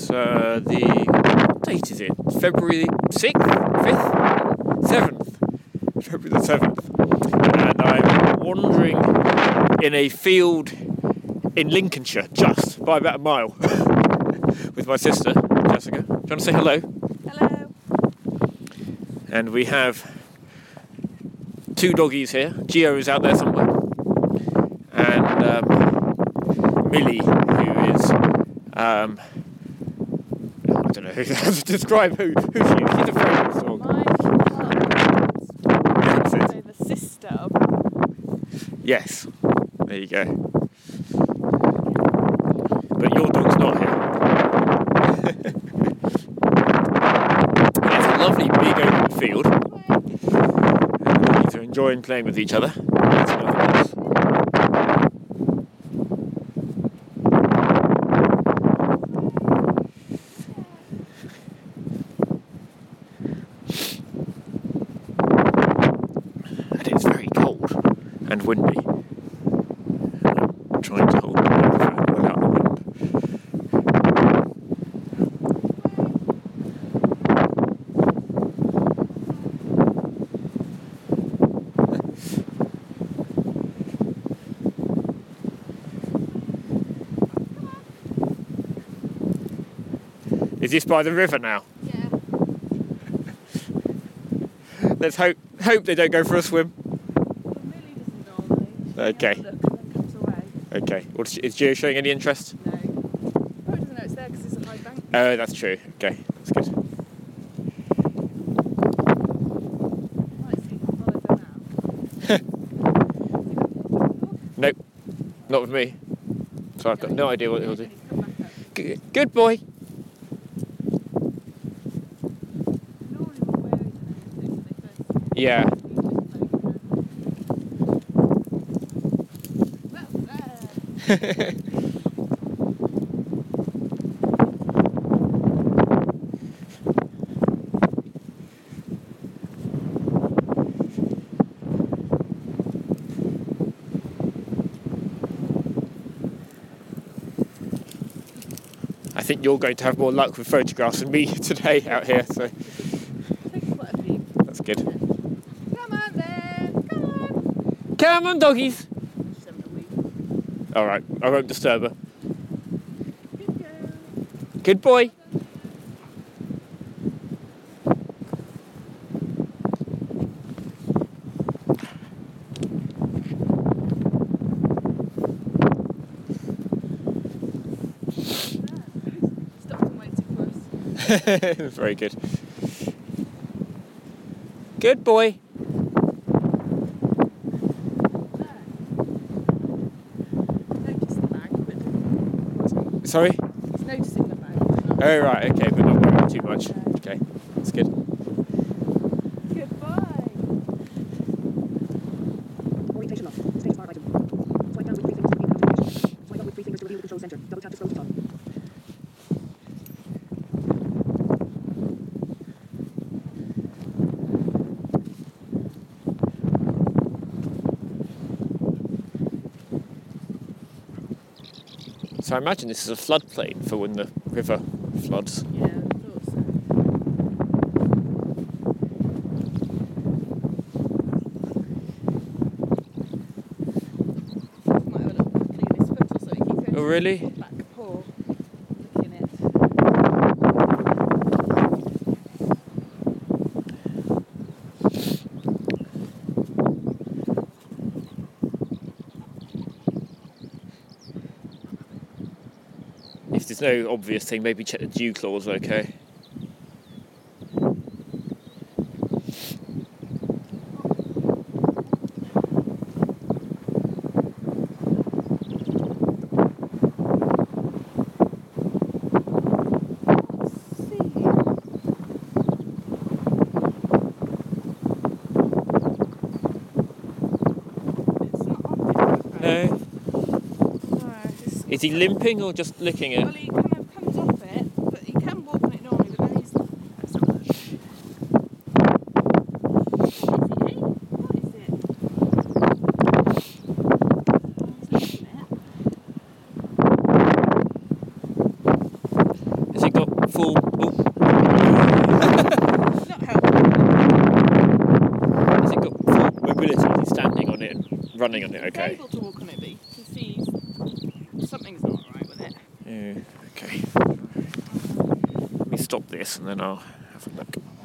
what date is it? February 6th? 5th? 7th? February the 7th. And I'm wandering in a field in Lincolnshire, just by about a mile, with my sister, Jessica. Do you want to say hello? Hello. And we have 2 doggies here. Gio is out there somewhere. And Millie, who is, I don't know how to describe who she is. She's a very nice dog. So the sister of... Yes, there you go. But your dog's not here. It's a lovely big open field. And the doggies are enjoying playing with each other. That's nice. And it's very cold and windy. I'm trying to hold the microphone well out of the wind. Is this by the river now? Yeah. Let's hope they don't go for a swim. Well, Millie doesn't normally. Okay. Look, and then comes away. Okay. Is Gio showing any interest? No. Probably doesn't know it's there because it's a high bank. Oh, that's true. Okay, that's good. Right, so you can follow them now. Nope, not with me. So I've got no idea what he'll do. Come back up. Good boy. Normally we'll wear it when they first Yeah. Well, there. I think you're going to have more luck with photographs than me today out here, so Take quite a few. that's good. Come on then. Come on. Come on, doggies. She's having a wee. Alright, I won't disturb her. Good girl. Good boy. Stopped and waited for us. Very good. Good boy. Notice the bag, but Sorry? it's noticing the bag. But not Oh, right, okay, but not worrying too much. Okay, that's good. Goodbye. Orientation lock. Status bar item. Swipe down with 3 fingers to reveal the navigation. Swipe up with 3 fingers to reveal the control center. Double tap to slow it on. So I imagine this is a floodplain for when the river floods. Yeah, I thought so. Might have a little clean his foot or so. He keeps going Oh, to really? his back paw. Looking it. If there's no obvious thing, maybe check the dew claws, okay? No? Is he limping or just licking Well, it? he kind of comes off it, but he can walk on it normally, but then he's... Let's have a look. What is it? He's licking it. Has it got running on it, He's okay? able to walk on it, but you can see something's not right with it. Yeah, okay. Let me stop this and then I'll have a look.